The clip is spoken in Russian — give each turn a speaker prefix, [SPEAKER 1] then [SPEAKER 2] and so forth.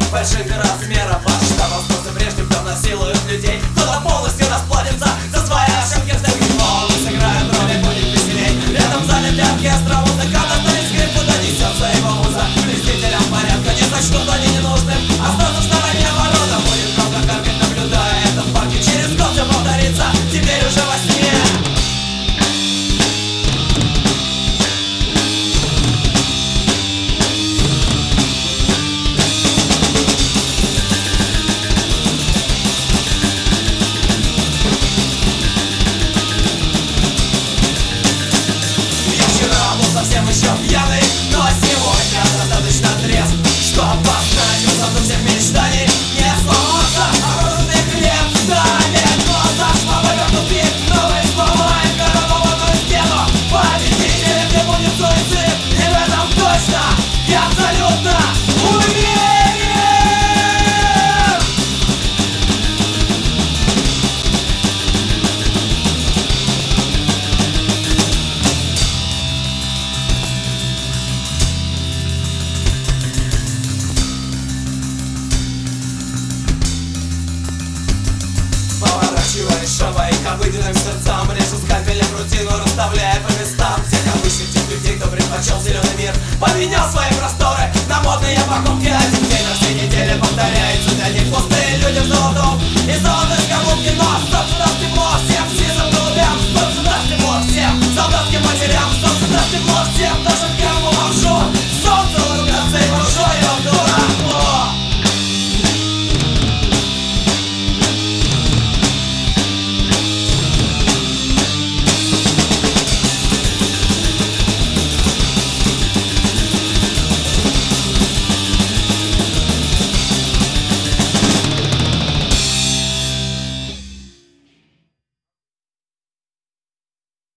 [SPEAKER 1] больших размеров. Ваш штаб остался прежним, кто насилует людей. Кто-то полностью расплатится за свои ошибки. В Сергеевом сыграют роли, будет веселей. Рядом залит оркестра, музыкант оставит скрипку, донесется его муза. Блюстителям порядка не сочтут они ненужным. Остаться в стороне ворота будет громко каркать, наблюдая это в парке. Через год все повторится, теперь уже во сне. Совсем еще пьяный, но сегодня достаточно трезв, что обозначил зато всех мечтаний. Не сломался оборудованный хлеб, ставит глаза, чтобы тупик. Новый сломает коронованную стену. Победителем не будет суицид, и в этом точно я абсолютно уверен. Шова и к обыденным сердцам, режу скальпелем рутину, расставляя по местам всех обычных тех людей, кто предпочел зеленый мир, поменял свои просторы на модные покупки. Один день на всей неделе повторяю.